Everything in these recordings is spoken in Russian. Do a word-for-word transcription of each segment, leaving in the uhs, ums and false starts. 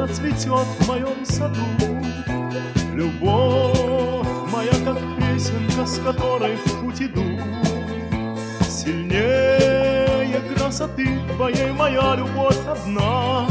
прекрасная цветет в моем саду. Любовь моя, как песенка, с которой в путь иду. Сильнее красоты твоей моя любовь одна.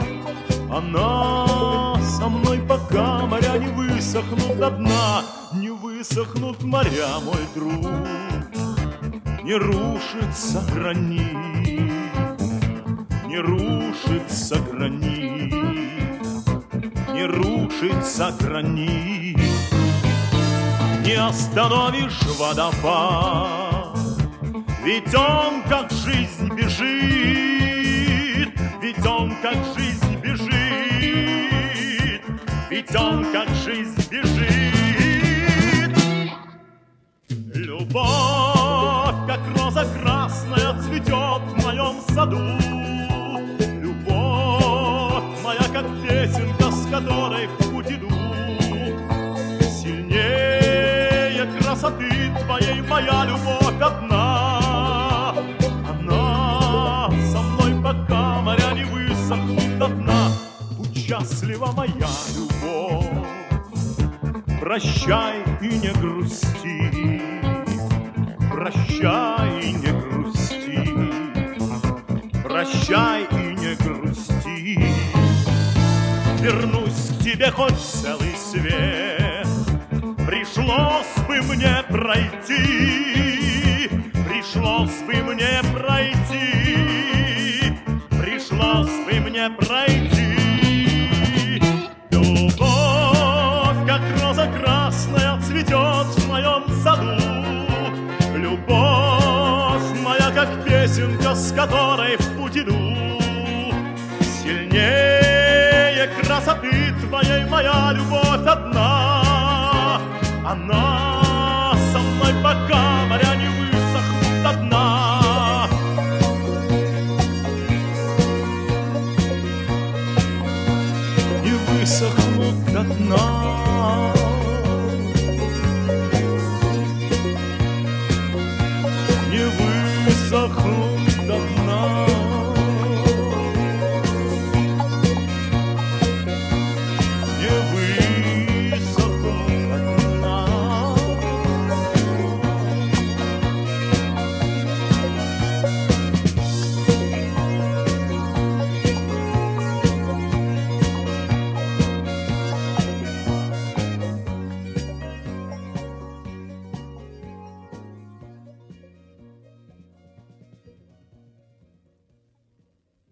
Она со мной, пока моря не высохнут до дна. Не высохнут моря, мой друг, не рушится гранит, не рушится гранит, не рушится гранит. Не остановишь водопад, ведь он как жизнь бежит, ведь он как жизнь бежит, ведь он как жизнь бежит. Любовь, как роза красная, цветет в моем саду. Любовь моя, как песенка, с которой в путь иду. Сильнее красоты твоей моя любовь одна. Она со мной, пока моря не высохнут до дна. Будь счастлива, моя любовь, прощай и не грусти, прощай и не грусти, прощай и не грусти. Вернусь к тебе хоть целый свет, пришлось бы мне пройти, пришлось бы мне пройти, пришлось бы мне пройти. Любовь, как роза красная, цветет в моем саду. Любовь моя, как песенка, с которой в путь иду. Сильнее красоты твоей моя любовь одна. Она со мной, пока моря не высохнут до дна. Не высохнут до дна. Не высохнут до дна.